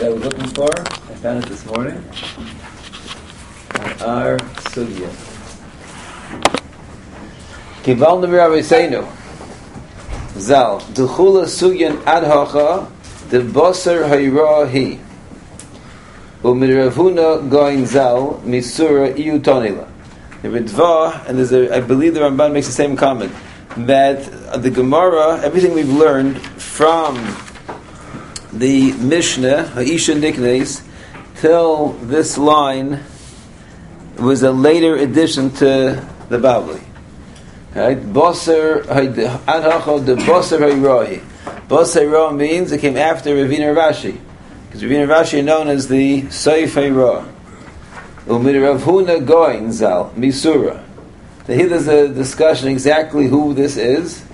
that I was looking for. I found it this morning. Our sugya. Kivalnu Rabbeinu Zal Duchula Sugyan Adhacha De Boser Hayrahi Umiravuna Goin Zal Misura Iu Tonila. The Ritva, and I believe the Ramban makes the same comment, that the Gemara, everything we've learned from the Mishnah, Ha'isha Niknes, till this line was a later addition to the Bavli. Right? Boser Adhacha de Boser Hayrahi. Boser Hayrahi means it came after Ravina Rashi, because Ravina Rashi are known as the Seif Hayrahi. Umid Rav Huna Goin Zal Misura. So here there's a discussion exactly who this is.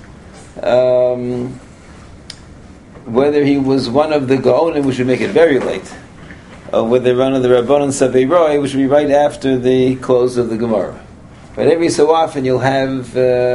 Whether he was one of the Gaonim, which would make it very late, or whether one of the Rabbanon Saveiroi, which would be right after the close of the Gemara. But every so often you'll have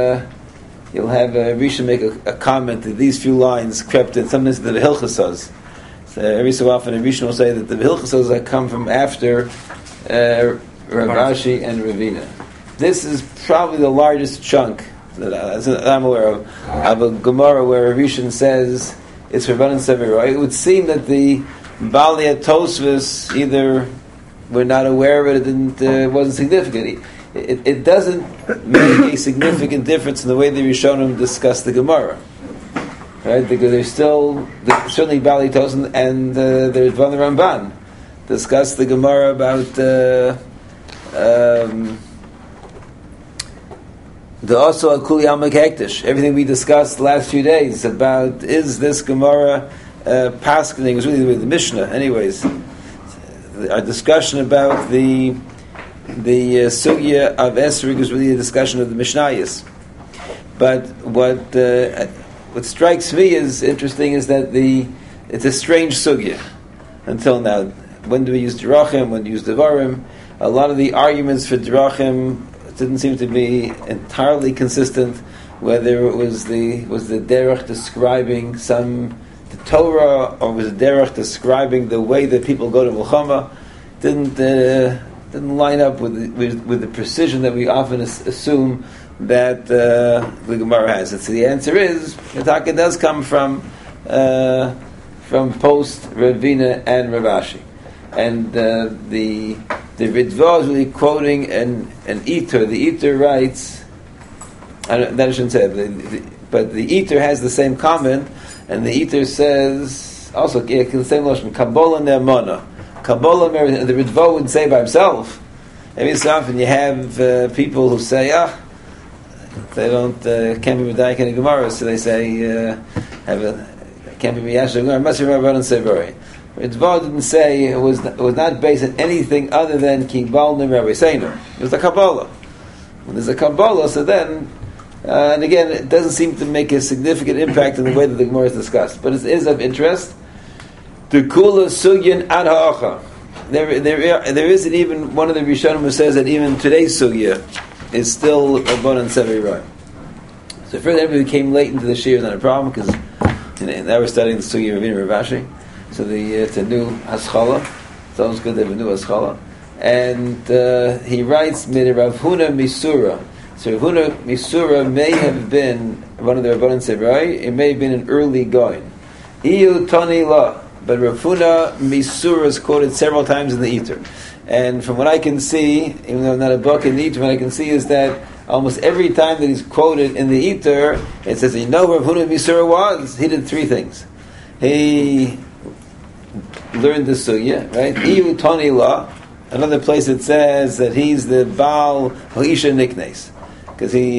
Rishon make a comment that these few lines crept in. Sometimes the Hilchasos. So every so often a Rishon will say that the Hilchasos come from after Rav Ashi and Ravina. This is probably the largest chunk that I'm aware of a Gemara where Rishon says it's Rabbanan Saveiroi. It would seem that the Baalei Tosfos either were not aware of it, it wasn't significant. It doesn't make a significant difference in the way the Rishonim discuss the Gemara, right? Because there's certainly Baalei Tosfos and there's Van Ramban discuss the Gemara about the also Akuli Almak Hektish. Everything we discussed the last few days about is this Gemara paskening was really the Mishnah. Anyways, our discussion about the sugya of Esrig was really a discussion of the Mishnayos. But what strikes me as interesting is that it's a strange sugya until now. When do we use Drachim? When do we use Devarim? A lot of the arguments for Drachim didn't seem to be entirely consistent. Whether it was the derech describing the Torah, or was the derech describing the way that people go to Milchama, didn't line up with the precision that we often assume that the Gemara has. And so the answer is the Taka does come from post Ravina and Rav Ashi. And the Ritva is really quoting an Eater. The Eater writes, that I shouldn't say it, but the Eater has the same comment, and the Eater says, also, the same notion, Kabbalah Ne'emana. Kabbalah, the Ritva would say by himself. Every so often you have people who say, they don't, can't be Medayik in a Gemara, so they say, can't be Miyash Gemara, must be Rabbanan Saveiroi. Ritva didn't say it was not based on anything other than Kibalnu Rabbeinu. It was a Kabbalah. When there's a Kabbalah, so then, and again, it doesn't seem to make a significant impact in the way that the Gemara is discussed. But it is of interest. The Kula Sugyan Ad Ha'acha. There isn't even one of the Rishonim who says that even today's Sugya is still Rabbanan Saveiroi. So for them who came late into the Shir is not a problem, because now we're studying the Sugya of Ravina Rav Ashi. So it's a new haschala. It's always good to have a new haschala. And he writes, Rav Huna Misura. So Rav Huna Misura may have been one of the Rabbanan Saveiroi. It may have been an early Goin. Iyu Tani La. But Rav Huna Misura is quoted several times in the Eater. And from what I can see, even though I'm not a book in the Eater, what I can see is that almost every time that he's quoted in the Eater, it says, Rav Huna Misura was? He did three things. He learned the sugya, right? Iyu Tani La. Another place it says that he's the Baal Ha'isha Niknes, because he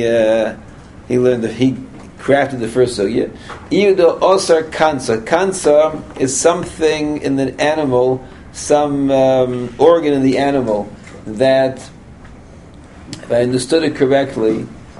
crafted the first sugya. Iyu do Osar Kansa. Kansa is something in the animal, some organ in the animal that, if I understood it correctly,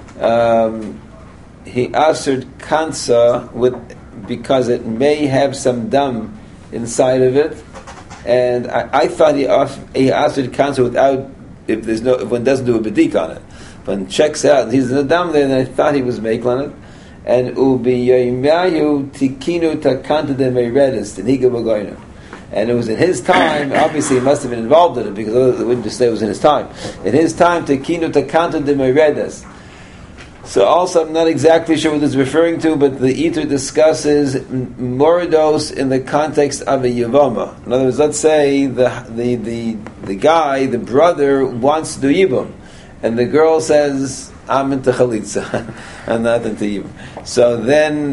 he answered Kansa because it may have some dam inside of it, and I thought he answered cancer without if one doesn't do a bedik on it. But one checks out he's in the dam there, and I thought he was making on it. And ubi yoimayu tikinu takanta de meiredis teniga bagoyna. And it was in his time, obviously he must have been involved in it, because otherwise it wouldn't just say it was in his time. In his time, Tekinu Takanta de Meredes. So also, I'm not exactly sure what this is referring to, but the Eater discusses Moridos in the context of a Yavama. In other words, let's say the guy, the brother, wants to do Yibum, and the girl says, I'm into Chalitza, I'm not into Yibum. So then,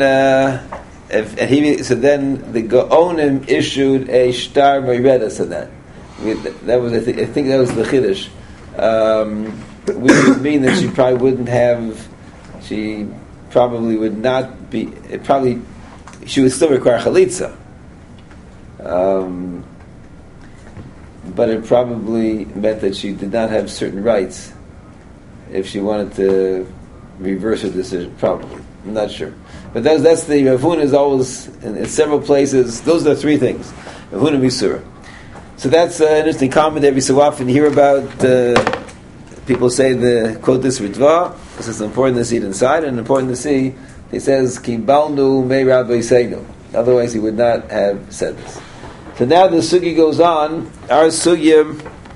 so then the Gaonim issued a Shtar Meredes to that. That was, I think that was the Chiddush. Which would mean that she probably wouldn't have. She probably would not be. She would still require chalitza, but it probably meant that she did not have certain rights if she wanted to reverse her decision. Probably, I'm not sure. But that's the Rav Huna is always in several places. Those are the three things: Rav Huna Misura. So that's an interesting comment. Every so often you hear about. People say quote this Ritva. This is important to see it inside, and important to see. He says, "Ki balnu me Rabbi Seinu." Otherwise, he would not have said this. So now the sugi goes on. Our sugya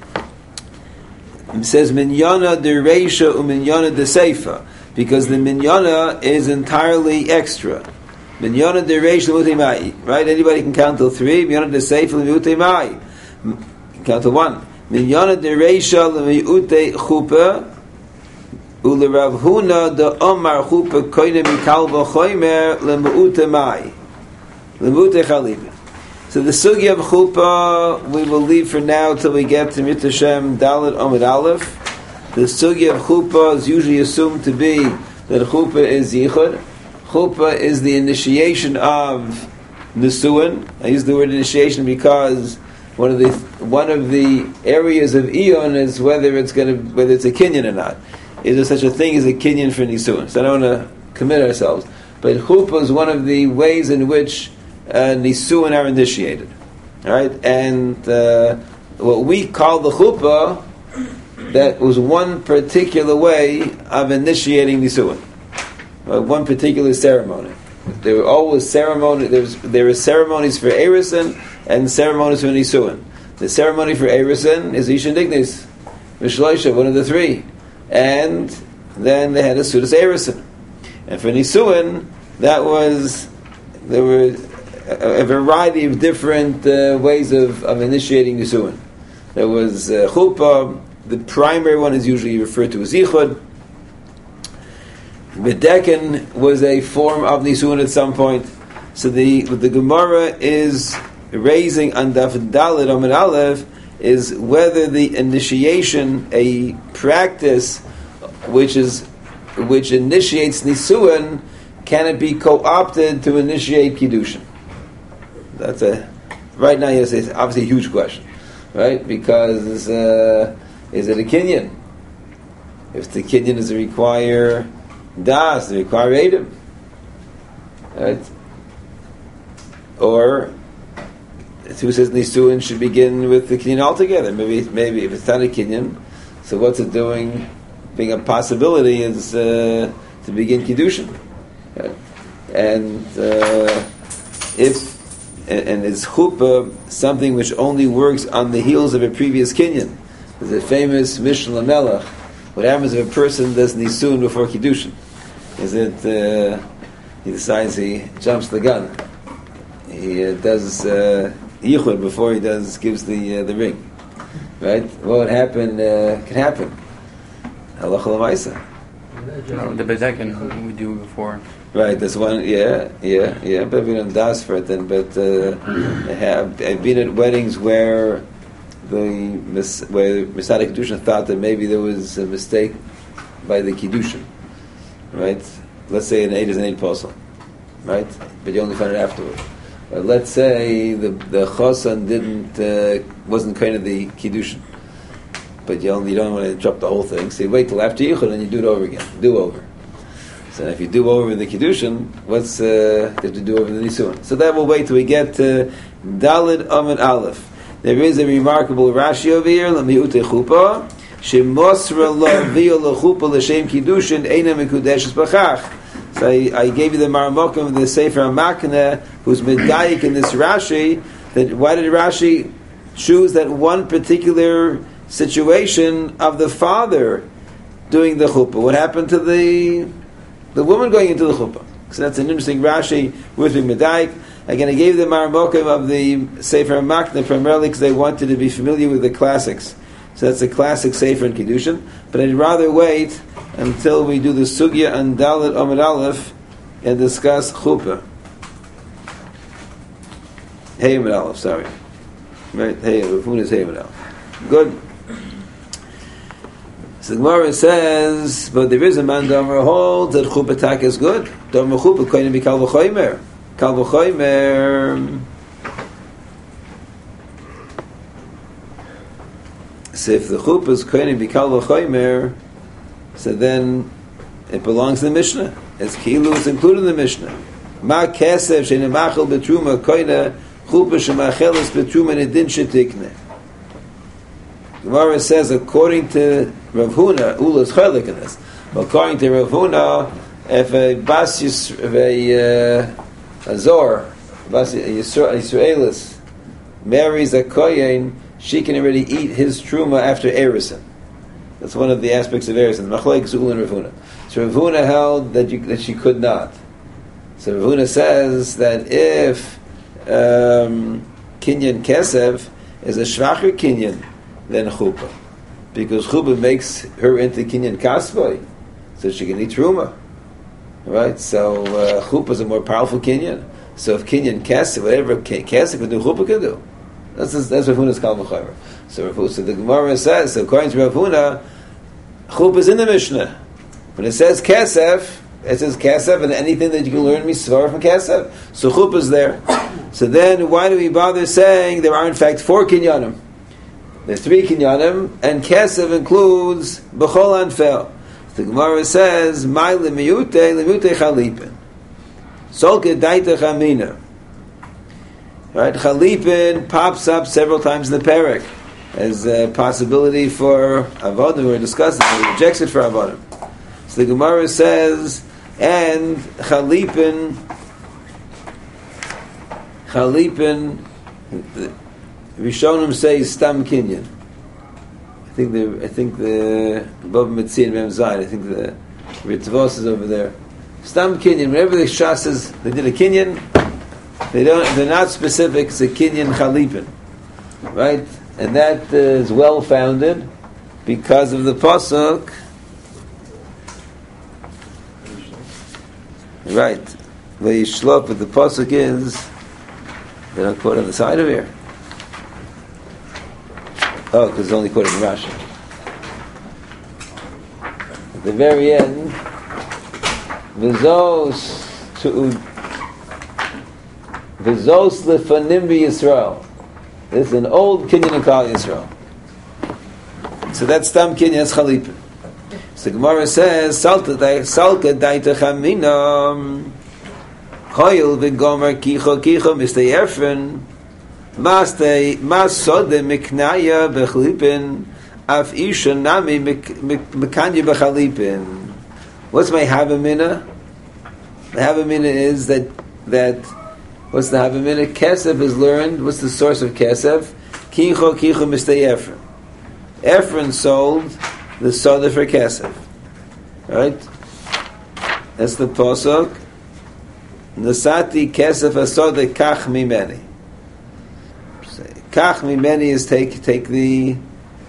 says minyana de reisha uminyana de seifa, because the minyana is entirely extra. Minyana de reisha l'mutimai. Right? Anybody can count till 3. Minyana de seifa l'mutimai. Count to 1. Minyana de reisha l'miute chupa u'lerav huna de omar chupa koine mikal v'choymer l'muute mai l'muute chalibi. So the sugi of chupa we will leave for now till we get to Mit Hashem Dalet Amud Aleph. The sugi of chupa is usually assumed to be that chupa is yichud. Chupa is the initiation of Nisuin. I use the word initiation because one of the areas of Eon is whether it's a kinyan or not. Is there such a thing as a kinyan for Nisuin? So I don't want to commit ourselves, but chuppah is one of the ways in which Nisuin are initiated. All right, and what we call the chuppah, that was one particular way of initiating Nisuin, one particular ceremony. There were always ceremonies. There were ceremonies for Erusin and ceremonies for Nisuin. The ceremony for Erusin is Isha Dignis, Mishloisha, one of the 3, and then they had a Sudas Erusin. And for Nisuin, there were a variety of different ways of initiating Nisuin. There was Chuppah. The primary one is usually referred to as Yichud. Medekin was a form of Nisuin at some point. So the Gemara is raising on Daf Dalet Amud Aleph is whether the initiation, a practice which initiates Nisuin, can it be co-opted to initiate Kiddushin? That's right now it's obviously a huge question, right? Because is it a kinyan? If the kinyan is require das, they require Edom, right? Or who says Nisuin should begin with the kinyan altogether? Maybe if it's not a kinyan, so what's it doing? Being a possibility is to begin kiddushin, right? And is chuppah something which only works on the heels of a previous kinyan? There's a famous Mishnah Lamelech. What happens if a person does Nisuin before kiddushin? Is it he decides he jumps the gun? He does yichud before he gives the ring, right? What would happen? Can happen. Halacha l'maisa. The bedekin we do before. Right, that's one. Yeah. But we don't das for it then. But I've been at weddings where Masada Kiddushin thought that maybe there was a mistake by the Kiddushin, right? Let's say an 8 is an 8 posel, right? But you only find it afterwards. But let's say the chosan wasn't kind of the Kiddushin, but you don't want to interrupt the whole thing, so you wait till after Yichud and you do it over again, do over. So if you do over the Kiddushin, what's you have to do over the Nisuin? So that will wait till we get to Dalet Amud Aleph. There is a remarkable Rashi over here, L'mi'ute Chuppah, Shemosra L'aviyah L'chuppah L'shem Kiddushin Eina Mekudeshes B'chach. So I gave you the Marmokim of the Sefer HaMakneh, who's medayik in this Rashi, Why did Rashi choose that one particular situation of the father doing the chuppah? What happened to the woman going into the chuppah? So that's an interesting Rashi with Medaik. Again, I gave the Maramokim of the Sefer Makna primarily because they wanted to be familiar with the classics. So that's a classic Sefer in Kiddushin. But I'd rather wait until we do the Sugya and Dalet Amud Aleph and discuss chuppah. Hey Amud Aleph, sorry. Right? Hey, Rafun is Hey Amud Aleph. Good. So the Gemara says, but there is a man Domer holds that chuppah tak is good. Domer chuppah koine be kal v'choymer. Kal v'choymer. So if the chuppah is koine be kal v'choymer, so then it belongs to the Mishnah. As kilu is included in the Mishnah. Ma kesef shenemachel betruma koine chuppah shemachelis betruma nedin shetikne. Gemara says, according to Rav Huna, Ula is chaylik in this, but according to Rav Huna, if a bas a zor, a Yisraelis, marries a kohen, she can already eat his truma after erison. That's one of the aspects of erison. Machlek is Ula and Rav Huna. So Rav Huna held that she could not. So Rav Huna says that if kinyan kesev is a shvacher kinyan, then chuppah, because chuppah makes her into kinyan kasvoi, so she can eat truma, right? So chuppah is a more powerful kinyan. So if kinyan kesef, whatever kesef can do, chuppah can do. That's Rav Huna's kal v'chomer. So the Gemara says, so according to Rav Huna, chuppah is in the Mishnah. When it says kesef, it says kesef, and anything that you can learn misvara from kesef. So chuppah is there. So then, why do we bother saying there are in fact 4 kinyanim? There's 3 kinyanim, and kesef includes b'chol anfel. The Gemara says, "My lemiyute chalipin, solke daita chamina." Right, chalipin pops up several times in the parak as a possibility for avodim. We're discussing it. He rejects it for avodim. So the Gemara says, and chalipin. Rishonim say stam kinyan. I think the above Mitzvah and Mem Zayin. I think the Ritvos is over there. Stam kinyan. Whenever the Shas says they did a kinyan, they're not specific. It's a kinyan chalipin, right? And that is well founded because of the pasuk, right? Vayishlop, but the pasuk is they don't quote on the side of here. Oh, because it's only quoted in Rashi. At the very end, V'zos lefanim b'Yisrael. This is an old kinyan of Klal Yisrael. So that's Stam kinyan, that's Chalipin. So Gemara says, Salka daita chaminam, Hoyel v'gomer kicho mistay erfen, Mas sode miknaya bechlipin, af isha nami mekanya bechalipin. What's my havamina? The havamina is that what's the havamina? Kesef is learned. What's the source of kesef? Kicho mistay Ephron. Ephron sold the soda for kesef. Right? That's the pasuk. Nasati kesef asoda kach mimeni. Kach mimeni is take the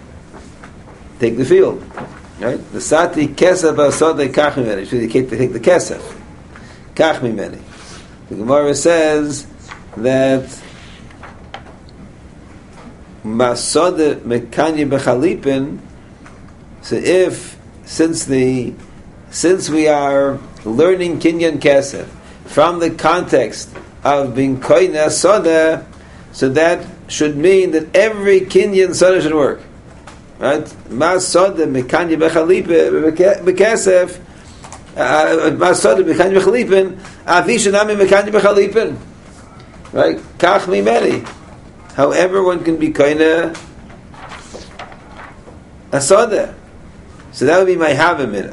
field, right? The sati kesef asode kach mimeni. Should you take the kesef? Kach mimeni. The Gemara says that masode mekanye bechalipin. So since we are learning kinyan kesef from the context of being koina soda, so that should mean that every kinyan soda should work, right? Mas soda mekanya bechalipin bekesef, mas soda mekanya bechalipin, avisha nami mekanya bechalipin, right? Kach mimeni. However, one can be koina a soda, so that would be my havamina.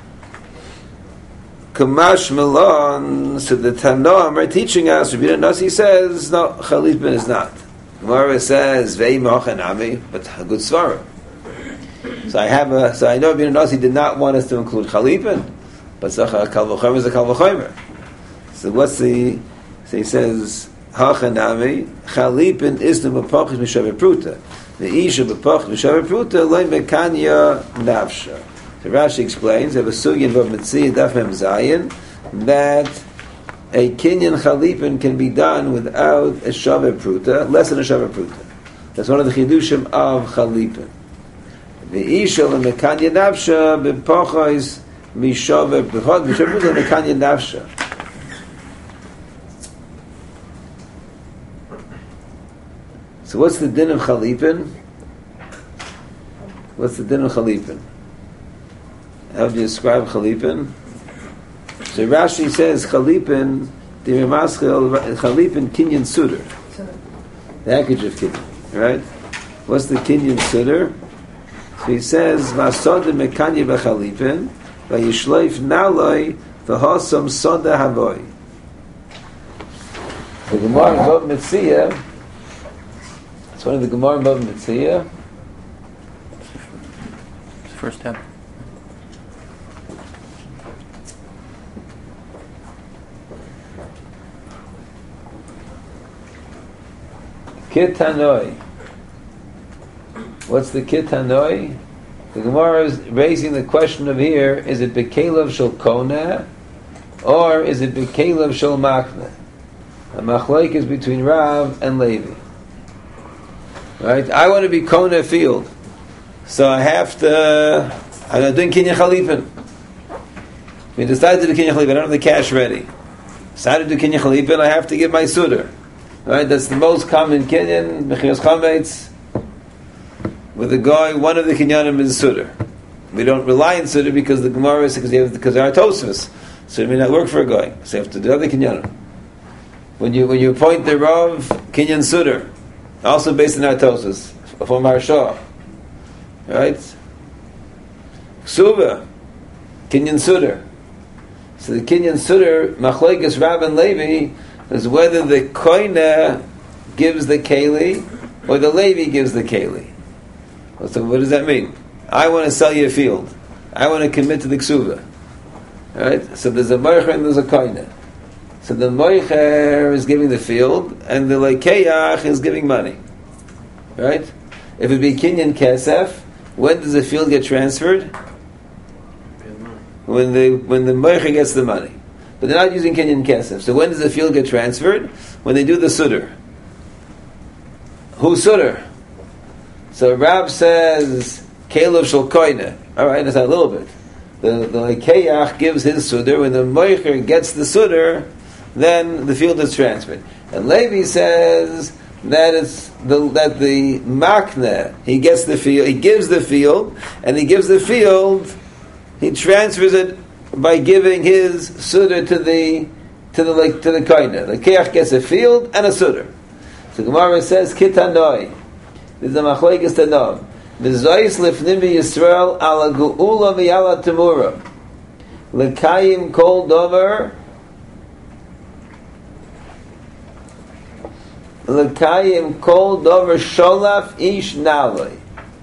Kamash Milan, so the Tanoim are teaching us, Rabbi Nasi says, no, Chalipin is not. Gemara says vei mochanami, but a good svara. So I know Rabbeinu Nasi did not want us to include chalipin, but kal v'chomer is a kal v'chomer. So what's the? So he says hachanami chalipin is the mapochis mishaver pruta. The isha mapochis mishaver pruta loy mekanya nafsha. So Rashi explains, have a sugi in Vav Mitzvah Daf Mem Zayin, that a kinyan chalipin can be done without a shaver pruta, less than a shaver pruta. That's one of the chidushim of chalipin. The isha lemekanya nafsha b'pochos mishaver pruta lemekanya nafsha. So what's the din of chalipin? What's the din of chalipin? How do you describe chalipin? So Rashi says chalipin, the Ramaschel, chalipin kinyan suder. The package of kinyan, right? What's the kinyan suder? So he says, Vasoda mekanya b'chalipin, vayishloif naloi, v'hosam soda havoi. The Gemara in Bava Metzia, it's one of the Gemara in Bava Metzia. It's the first step. Kitanoi. What's the kitanoi? The Gemara is raising the question of here: is it bekelav shel kona, or is it bekelav shel makna? A machlok is between Rav and Levi. Right? I want to be kona field, so I have to. I'm doing kinyan chalipin. We decided to do kinyan chalipin. I don't have the cash ready. Decided to do kinyan chalipin. I have to give my suder. Right, that's the most common kinyan, mechiras chametz. With a guy, one of the kinyanim is suder. We don't rely on suder because the Gemara is because there are tosfos, so it may not work for a guy. So you have to do other kinyanim. When you appoint the Rav kinyan suder, also based on our tosfos from our Shah, right? Ksuba kinyan suder. So the kinyan suder machlokes Rav and Levi is whether the koine gives the keli or the Levi gives the keli. So what does that mean? I want to sell you a field. I want to commit to the ksuva. Right? So there's a moicher and there's a koine. So the moicher is giving the field and the lekeach is giving money. Right? If it be kinyan kesef, when does the field get transferred? When the moicher gets the money. But they're not using kinyan kesef. So when does the field get transferred? When they do the suder. Who's suder? So Rab says Kelev shel koine. All right, that's a little bit. The lekeach gives his suder. When the moicher gets the suder, then the field is transferred. And Levi says that the makne, he gets the field, he gives the field, and he gives the field, he transfers it by giving his suder to the koine. The keach gets a field and a suder. So Gemara says kitanoi. This is a machlokes tanov. V'zois lifnim Yisrael ala geula v'yala temura. Lekayim kol dover. Lekayim kol dover sholaf ish naloi.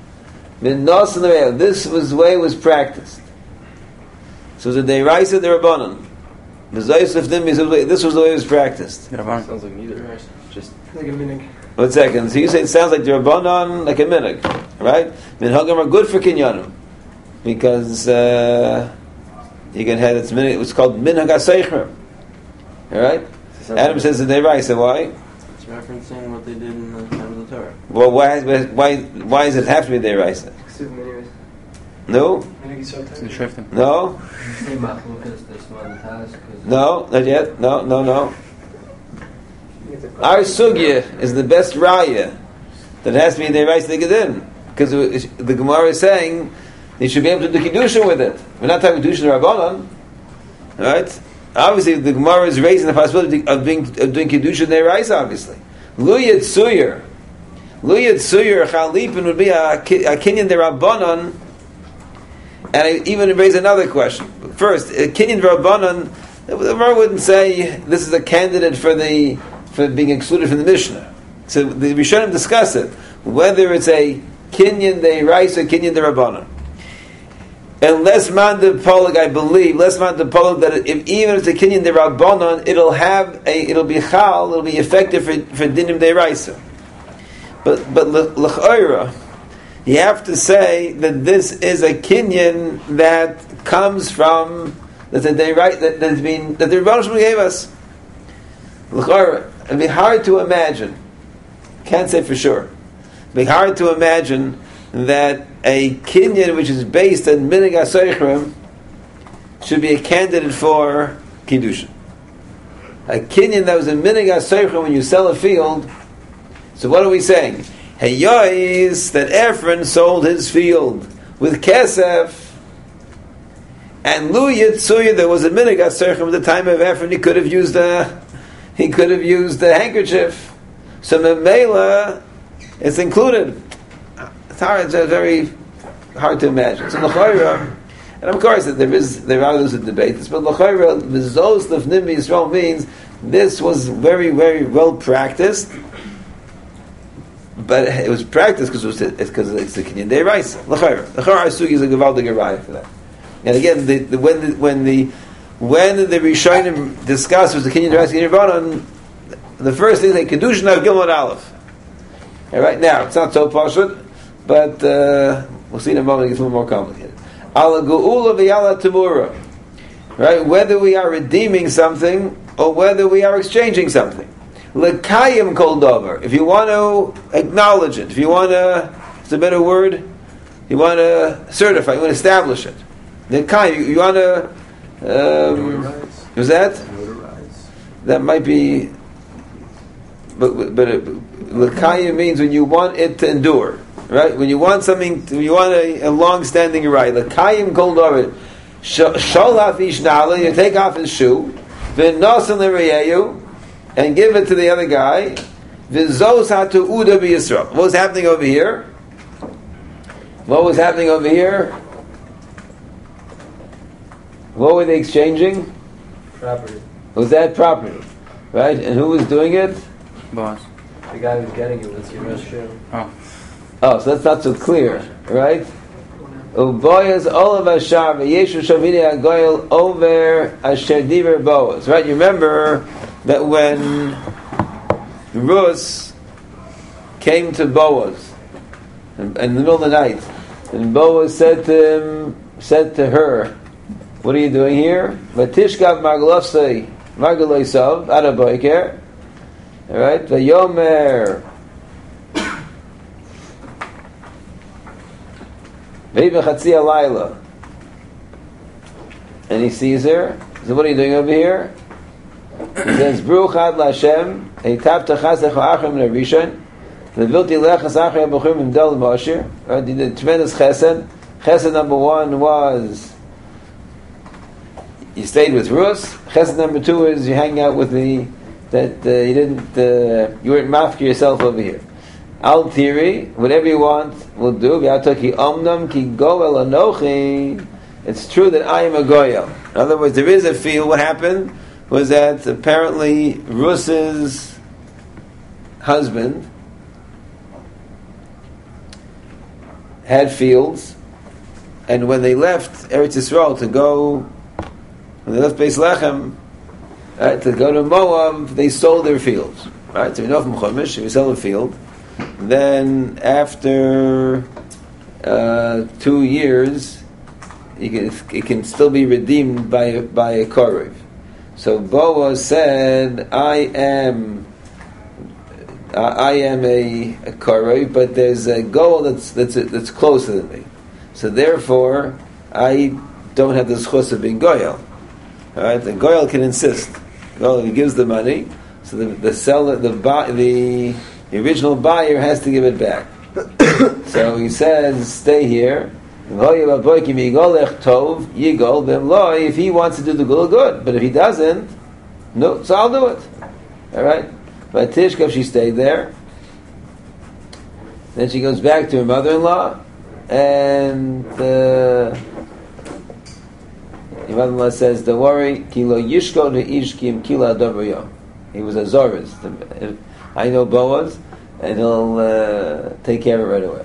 This was the way it was practiced. So the Deiraisa the Rabbanon. This was the way it was practiced. Sounds like neither. Just like a minig. 1 second. So you say it sounds like the Rabbanon, like a minig, right? Minhagim are good for kinyanim because you can have it's minig. It's called minhag aseichmer. All right. Adam says the Deiraisa. Why? It's referencing what they did in the time of the Torah. Well, why does it have to be Deiraisa? No. No. No, not yet. No. Our sugya is the best raya that has to be Deiraisa Gedin, because the Gemara is saying they should be able to do kiddushin with it. We're not talking kiddushin Rabbanon, right? Obviously, the Gemara is raising the possibility of doing kiddushin Deiraisa. Obviously, Luyat Suyar Chalipin would be a kinyan Rabbanon. And I even raise another question. First, kinyan Rabbanon, the Gemara wouldn't say this is a candidate for being excluded from the Mishnah. So the Rishonim discuss it, whether it's a kinyan deiraisa or kinyan derabbanan. And less man de polig, I believe, less man de polig that even if it's a kinyan derabbanan, it'll be chal, it'll be effective for dinim deiraisa. But l'chayra, you have to say that this is a kinyan that comes from that the Rebbeinu Shalom gave us. L'chayra, it'd be hard to imagine. Can't say for sure. It'd be hard to imagine that a kinyan which is based on minig hasoichrim should be a candidate for kiddushin. A kinyan that was a minig hasoichrim when you sell a field. So what are we saying? Heyois that Ephron sold his field with kesef, and Lu Yitzuya there was a minig hasoichrim at the time of Ephron. He could have used the handkerchief. So Memela is included. It's very hard to imagine. So l'chayra, and of course there are those who debate this, but l'chayra v'zos lefnim Yisrael means this was very, very well practiced. But it was practiced because it's the kinyan deiraisa. L'chayra asugi is a gevaldig raya for that. And again, when the Rishonim discuss was the kinyan deiraisa kinyan derabbanan, the first thing they kedushin of Gimel Aleph. And right now it's not so pashut, but we'll see in a moment. It gets a little more complicated. Ala geula v'yala tamura, right? Whether we are redeeming something or whether we are exchanging something. Lekayim kol davar. If you want to acknowledge it, if you want to, it's a better word. You want to certify, you want to establish it. Lekayim, you want to. Was that? Notarize. That might be. But lekayim means when you want it to endure, right? When you want something, when you want a long-standing right. Lekayim kol davar. Sholaf ish nala. You take off his shoe. V'nosan l'reyeyu. And give it to the other guy. V'zos hatu uda b'Yisrael. What was happening over here? What was happening over here? What were they exchanging? Property. Was that property? Right? And who was doing it? Boss. The guy who's getting it was your shoe. Oh, so that's not so clear, right? Uboyas olav ashar v'yeshu shavini agoyel over asher diver boas. Right? You remember that when Rus came to Boaz in the middle of the night, and Boaz said to her, "What are you doing here?" Vatishkav margalosei margaloisav adaboiker. All right, vayomer veiva chatzi alayla, and he sees her. So, what are you doing over here? He says, Baruch Ad Lashem, Eitav Techasech Ha'achrim Nerishon, Levilti Lechas Achrim B'churim Imdel Mosher. Right, he did tremendous chesed. Chesed number one was you stayed with Rus. Chesed number two is you hang out with you weren't mafka yourself over here. Al Tiri, whatever you want, we'll do. V'yatoki Omnam Ki Goel Anochi. It's true that I am a Goyel. In other words, there is a field. What happened was that apparently Rus's husband had fields, and when they left Eretz Yisrael when they left Beis Lechem, right, to go to Moab, they sold their fields. Right, so you know from Chumash, if you sell a field, then after 2 years, it can still be redeemed by a korev. So Boaz said, I am a korev, but there's a goal that's closer than me. So therefore, I don't have the zchus of being goyal. All right, the goyal can insist. Well, he gives the money, so the seller, the original buyer has to give it back. So he says, stay here. If he wants to do the good, but if he doesn't, no, so I'll do it. All right. But Tishkav, she stayed there. Then she goes back to her mother-in-law, and her mother-in-law says, "Don't worry, kilo yishko neishkim kila davriyom." He was a Zorez. I know Boaz, and he'll take care of it right away.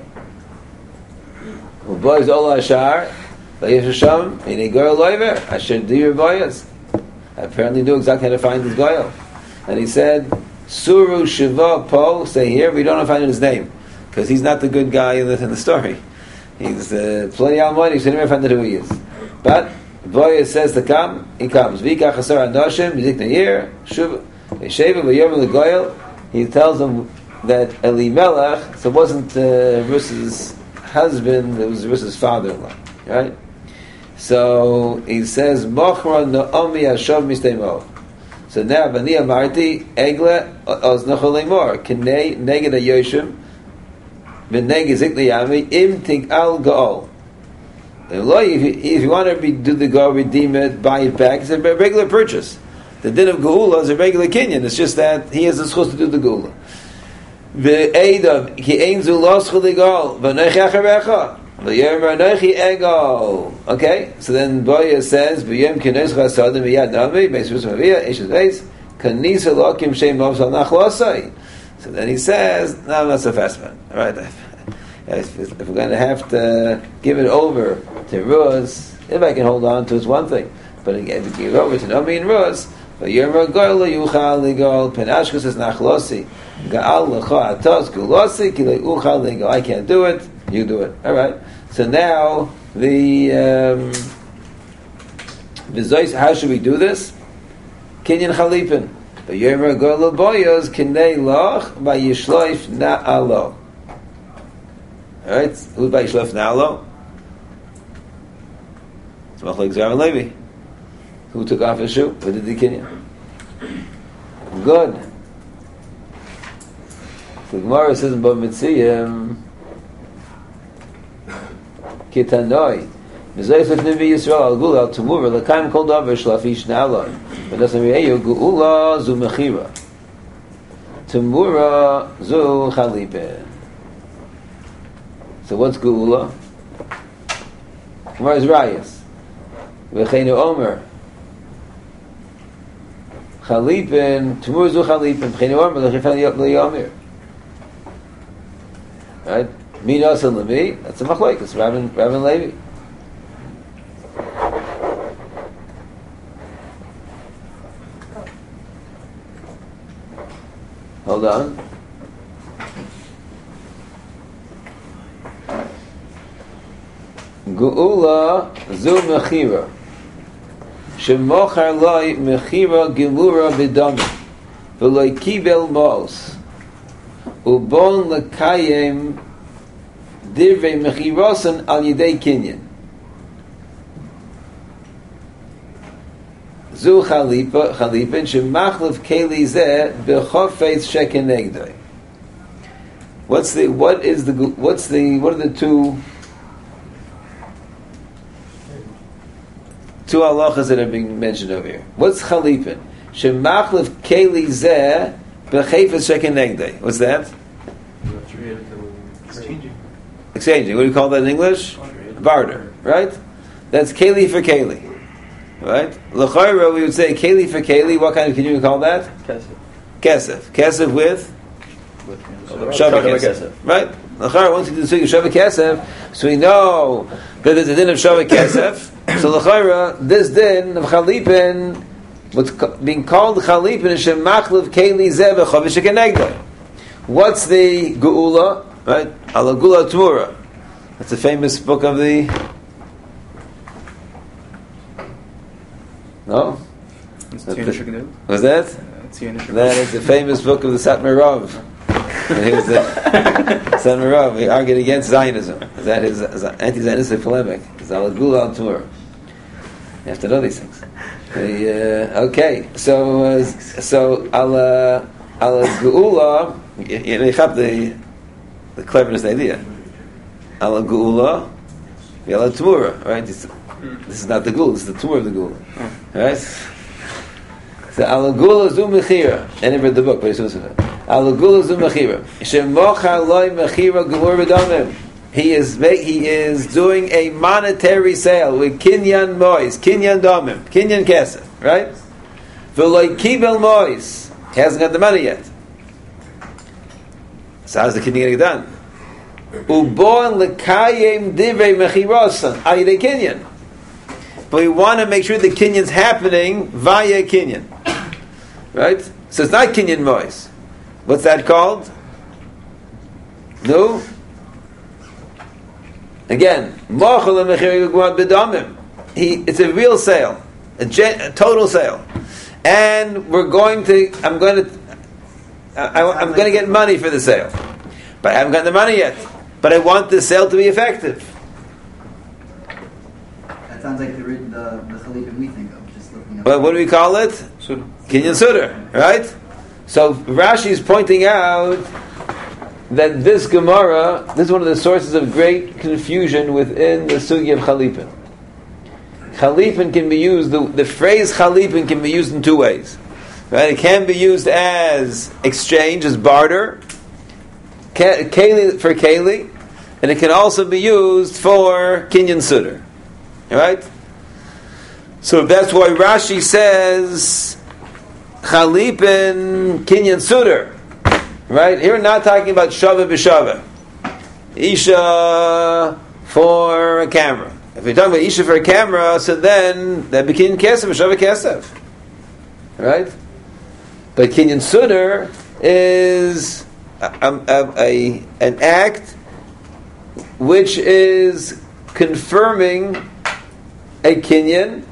Boys all ashar, vayishasham, in a girl loiver, asher dir boyas. Apparently knew exactly how to find this goyal. And he said, Suru Shiva Po, say here, we don't know if I know his name, because he's not the good guy in the story. He's plenty of money, so never find out who he is. But Boyas says to come, he comes. Vika Chasar Anoshim, Mizik Nayir, Shuv, Sheva, Vayom Legoyal. He tells them that Elimelech, so it wasn't Rus's husband, it was Rus's father-in-law, right? So he says, Mochra Naomi Hashav Mistemo. So now, Bani Amarti, Egle, Oznachol Lemor, Kinei, Neged Ayoshim, V'neged Zikli Yami, Im Tig'al Ga'ol. If you want to do the Ga'ol, redeem it, buy it back, it's a regular purchase. The din of Geula is a regular Kinyan, it's just that he has the schus to do the Geula. V'eidav, Ki Ein Zulos Chuli Ga'ol, V'nech Yacharecha, Okay, so then Boya says, "B'yom kines chasadim miyad nami beis rusmavia ishes beis kanisa lokim shem mov sal nachlosai." So then he says, "No, I'm not so fast, man. All right, if we're going to have to give it over to Ruz, if I can hold on to it's one thing, but again, to give it over to Nami and Ruz, b'yom ragoyla yuchal ligol penashkus es nachlosi gaal lecha atos gulosi kilei uchal ligol." I can't do it. You do it. All right. So now how should we do this? Kinyan chalipin. The yomer gol boyos kinei loch by yishloif na'alo. All right. Who's by yishloif na'alo? It's Machlek Zar and Levi. Who took off his shoe? Who did the kinyan? Good. The Gemara says in Bava Metzia. Kitanoi, Mizaysef Nivi Yisrael Al Gula Al Tumura Lakaim Kol Davar Shlafish Na'alon. But that's when we hear Gula Zu Mechira, Tumura Zu Chalipin. So what's Gula? Gemara is Rayas. V'cheinu Omer Chalipin Tumura Zu Chalipin. V'cheinu Omer L'chifan Yomer. Right. Minos and Levi, that's a machlokes, Rabban Levi. Hold on. Geula zu mechira. Shemochar loy mechira gemura b'dami. V'loy kibel mos. Ubon lekayem Dirvei mechirosan al yidei kinyan. Zu chalipin shemachlef keli zeh b'chofetz sheken negdoi. What are the two halachas that are being mentioned over here? What's chalipin? Shemachlef keli zeh b'chofetz sheken negdoi. What's that? Exchanging. What do you call that in English? Barter, right? That's keli for keli, right? L'chayra, we would say keli for keli. What kind of can you call that? Kesef. Kesef with Shava Kesef, right? L'chayra, once you do the sugi Shava Kesef, so we know that there's a din of Shava Kesef. So l'chayra, this din of Chalipin, what's being called Chalipin is Shemachlev keli zeh v'chavish kenegdo. What's the geula? Right? Alagula Tumura. That's a famous book of the. No? Was that? That is the famous book of the Satmar Rav. He was the Satmar Rav. He argued against Zionism. That is anti-Zionistic polemic. It's Alagula Tumura. You have to know these things. Okay, so Alagula. You have the cleverness idea. Ala Geula, Yala Tumura, right? This is not the Geula, this is the Tumur of the Geula. Right? So Ala Geula Zu Mechira. I never read the book, but I saw it. Ala Geula Zu Mechira. Shemocha Loi Mechira Gemur B'Damim. He is doing a monetary sale with Kinyan Mois, Kinyan Damim, Kinyan Kesef, right? V'loi Kibel Mois. He hasn't got the money yet. So how's the kinyan getting done? Ubon lekayem divrei mechirosan ayidei kinyan. But we want to make sure the kinyan's happening via kinyan, right? So it's not kinyan voice. What's that called? No. Again, it's a real sale, a total sale, and I'm going to get money for the sale, but I haven't got the money yet. But I want the sale to be effective. That sounds like the Chalipin we think of. Just looking up. Well, what do we call it? Suda. Kinyan Suda, right? So Rashi is pointing out that this Gemara, this is one of the sources of great confusion within the Sugya of Chalipin. Chalipin can be used, the phrase Chalipin can be used in two ways. Right? It can be used as exchange, as barter, keli for keli, and it can also be used for Kinyan Suda. Right? So that's why Rashi says Chalipin Kinyan Suda. Right? Here we're not talking about Shava b'Shava. Isha for a camera. If we're talking about Isha for a camera, so then that became Kesef, Shava Kesef. Right? But Kinyan Suda is an act which is confirming a Kinyan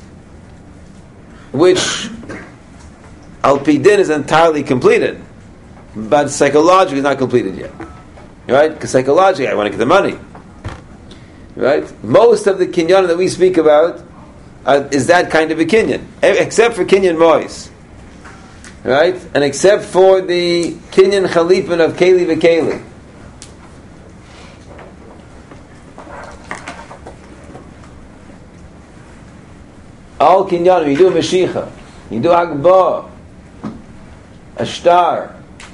which Al Pi Din is entirely completed, but psychologically not completed yet. Right? Because psychologically I want to get the money. Right? Most of the kinyan that we speak about is that kind of a kinyan, except for kinyan mois. Right? And except for the kinyan chalipin of keli v'keli. All kinyanim, you do Mashiach, you do Hagbah, a star.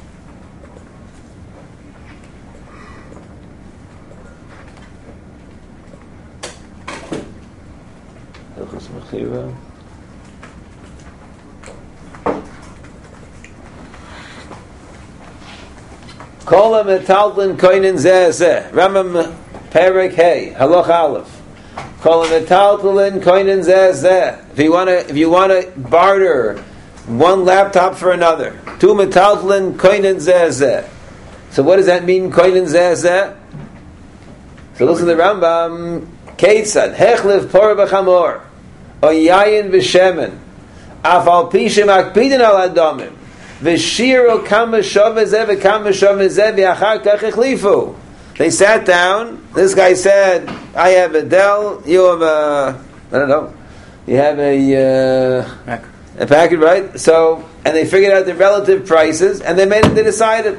Kola metaltlin koinin zeh zeh. Ramam Perek Hey Halach Aleph. Kola metaltlin koinin zeh zeh. If you want to barter one laptop for another, two metaltlin koinin zeh zeh. So what does that mean? Koinin zeh zeh. So listen to the Rambam. Keitzad hechlev por b'chamor o yayin v'shemen afal pishem akpidin al adamim v'shiro kama shaveh zeh v'kama shaveh zeh v'achar kach echlifu. They sat down. This guy said, "I have a Dell. You have a I don't know. You have a packet, right?" So, and they figured out the relative prices, and they decided.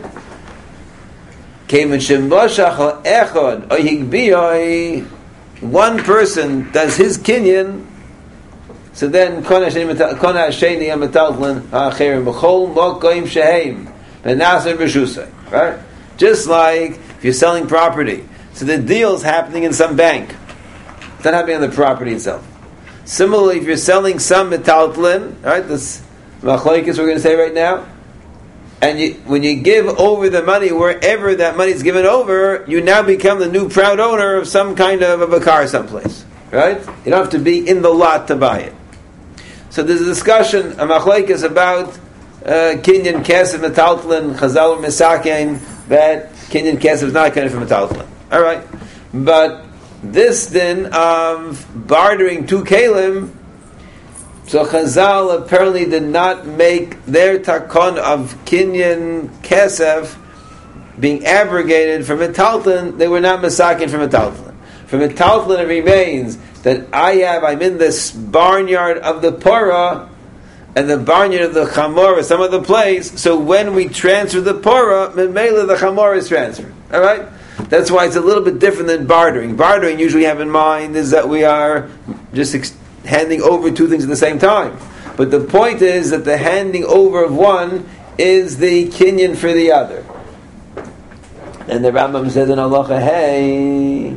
One person does his kinyan, so then right? Just like if you're selling property, so the deal's happening in some bank, it's not happening on the property itself. Similarly, if you're selling some metaltlin, right, this machlokes we're going to say right now, and when you give over the money, wherever that money is given over, you now become the new proud owner of some kind of a car someplace. Right? You don't have to be in the lot to buy it. So there's a discussion, a machlokes about kinyan kesef metaltlin, chazal misakein, that kinyan kesef is not kind of metaltlin. All right. But this then of bartering two kalim, so Chazal apparently did not make their takon of kinyan kesef being abrogated from metaltlin. They were not masakin from metaltlin. From metaltlin it remains that I'm in this barnyard of the Porah and the barnyard of the Chamor is some other place. So when we transfer the Porah, Memela the Chamor is transferred. All right. That's why it's a little bit different than bartering. Bartering usually have in mind is that we are just handing over two things at the same time. But the point is that the handing over of one is the kinyan for the other. And the Rambam says in Halacha Hey,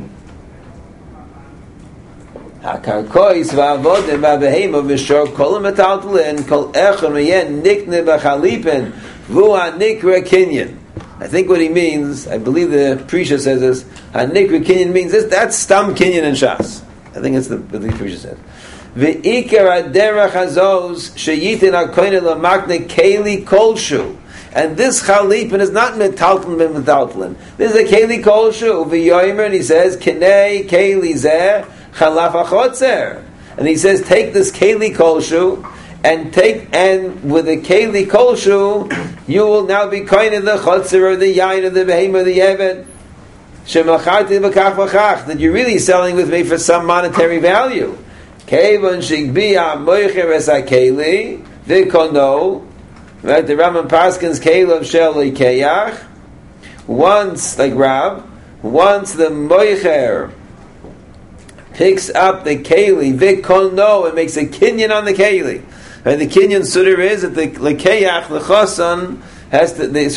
Hakarkois va'avodim va'behema v'shor kol metaltlin kol echon v'yen nikne b'chalipin v'ua nikra kinyan. I think what he means, I believe the Prisha says this, Hanikra Kinyan means this, that's Stam Kinyan and Shas. I think it's what the Prisha says. Ve'ikar aderach hazos sheyitin hakoinen lamakne keli kolshu. And this chalipin is not metaltlin. This is a keli kolshu. V'yomer, and he says, Kinei keli zeh chalaf achotzer. And he says, take this keli kolshu, and with a keli kolshu, you will now be koinen the chotzer or the yain or the behem or the evet. Shemacharti v'kach v'chach, that you're really selling with me for some monetary value. Kevon shigbiya moicher es hakeli v'kono. Right, the Rambam Paskin's kelev shel leikeyach. Once, like Rab, once the moicher picks up the keli v'kono and makes a kinyan on the keli. Right, the kinyan sutter is that the leikeyach, the chosan, has to. The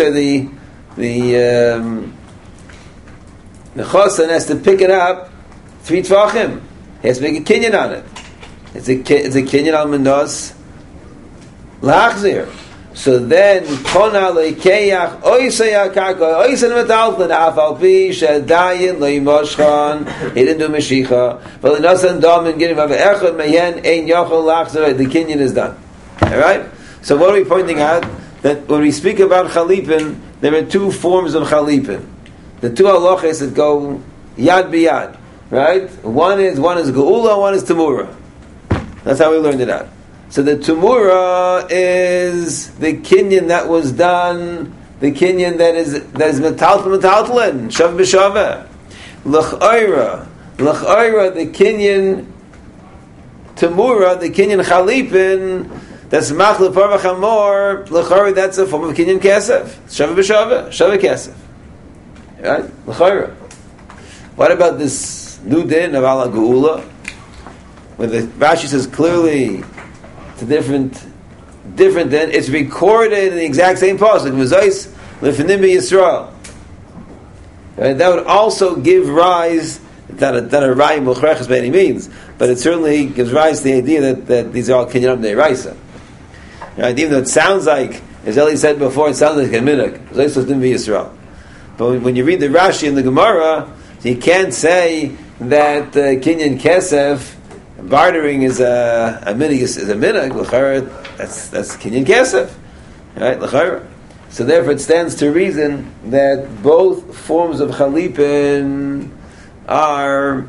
chosan has to pick it up 3 tvachim. He has to make a kinyan on it. It's a kinyan al menos lachzir. So then, kona leikeyach oisay akarka oisay metaltlin afal pi shedayin leimoshchan. He didn't do meshicha. But the nasan damin getting of echad mehen ein yochel lachzir. The kinyan is done. All right. So what are we pointing out? That when we speak about chalipin, there are 2 forms of chalipin. The 2 halachas that go yad biyad. Right? One is geula, one is tamura. That's how we learned it out. So the tamura is the kinyan that was done, the kinyan that is metaltlin, shav b'shaveh. L'ch'oira, the kinyan tamura, the kinyan chalipin, that's machlef parva chamor. L'ch'oira, that's a form of kinyan kesef, shav b'shaveh, shav kesef. Right? L'ch'oira. What about this new din of ala geula, where the Rashi says clearly it's a different din. It's recorded in the exact same pasuk. V'zos lefinim Yisrael. That would also give rise, not a rayim muchreches by any means, but it certainly gives rise to the idea that these are all kinyanim deiraisa. Right? Even though it sounds like, as Eli said before, it sounds like a minhag. V'zos lefinim Yisrael. But when you read the Rashi and the Gemara, you can't say that kinyan kesef bartering is a minhag. That's kinyan kesef, right? L'chayra. So therefore, it stands to reason that both forms of chalipin are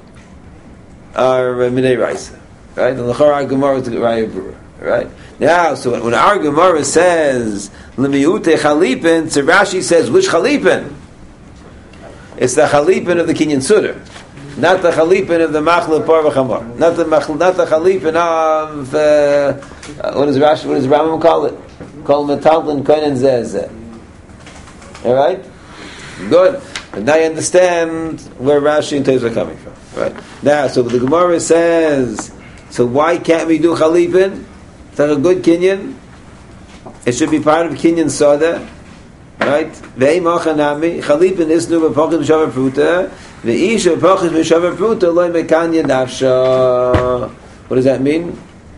minei raisa, right? And l'chayra Gemara is raya brura, right? Now, so when our Gemara says l'miute chalipin, so Rashi says which chalipin? It's the chalipin of the kinyan sutter, not the chalipin of the machlef parva chamor, not the chalipin of what does Rambam call it? Call metaltlin koinen zeh. All right, good. And now you understand where Rashi and Teiz are coming from, right? Now, so the Gemara says, so why can't we do chalipin? It's like a good kinyan. It should be part of kinyan soda. Right? Ve'im achanami chalipin isnu b'pochim b'shavar pruta ve'isha b'pochim b'shavar pruta loy mekanya nafsha. What does that mean?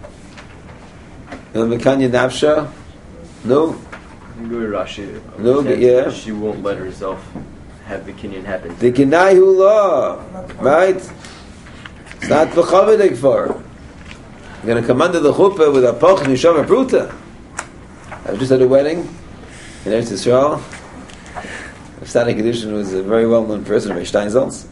Mekanya nafsha? No. Go to Rashi. No, yeah. She won't let herself have the kinyan happen. The kinayu law, right? It's not v'chavadik for. You're going to come under the chuppah with a pochim b'shavar pruta. I just had a wedding in Eretz Yisrael. Stani Kedushin was a very well-known person, Rabbi Steinsaltz.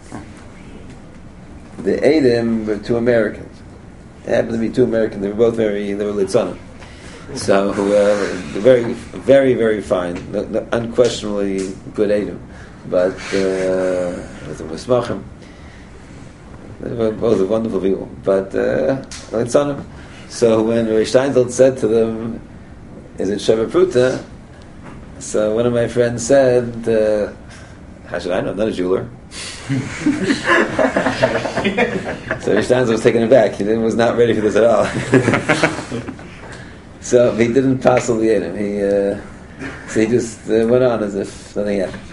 The Eidim were 2 Americans. They happened to be 2 Americans. They were both they were Litzanim. So, very, very, very fine. Unquestionably good Eidim. But, with the Musmachim. They were both wonderful people. But, Litzanim. So, when Rabbi Steinsaltz said to them, is it Shavar Pruta? So one of my friends said, how should I know? I'm not a jeweler. So Rishtans was taken aback. He was not ready for this at all. So he didn't pass all the Edom. So he just went on as if nothing happened.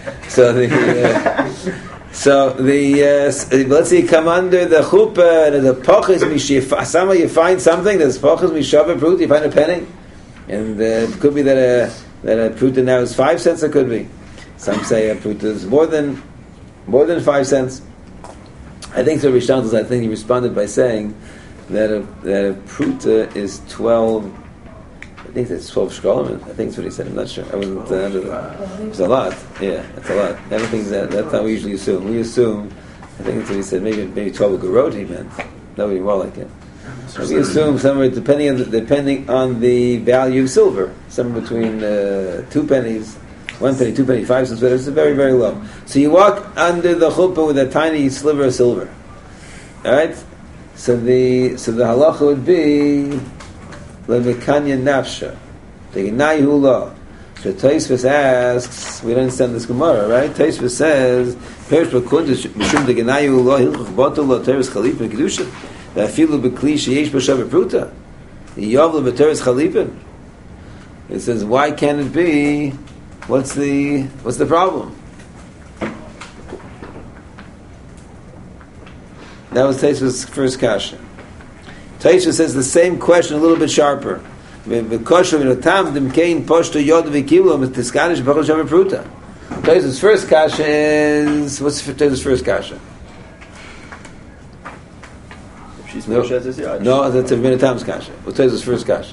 Let's see, come under the chuppah, and the pochis mishif. Somehow you find something that's pochis mishavar brut. You find a penny, and it could be that that a pruta now is 5 cents. It could be. Some say a pruta is more than 5 cents. I think so. Rishantos, I think he responded by saying that a pruta is 12. I think that's 12 shkolim. I think that's what he said. I'm not sure. I wasn't. It's a lot. Yeah, it's a lot. Everything's that's how we usually assume. We assume. I think that's what he said. Maybe 12 garot he meant. That would be more like it. We assume somewhere depending on the value of silver, somewhere between 2 pennies, 1 penny, 2 penny, 5 cents. But it's very, very low. So you walk under the chuppah with a tiny sliver of silver. All right. So the halacha would be levekanya nafsha, the genayu law. So Tosfos asks, we don't understand this Gemara, right? Tosfos says, "Perish b'kundish mishum the genayu law hilchach batul la teres chalipin kedusha v'afilu b'kli sheyesh b'shav pruta yavlu b'teres chalipin." It says, why can't it be? What's the problem? That was Tosfos' first kasha. Tosfos says the same question, a little bit sharper. Tosfos' first kasha is, what's Tosfos' first kasha? If she's Moshe as a yad. No, that's a Minatam's kasha. What's Tosfos' first kasha?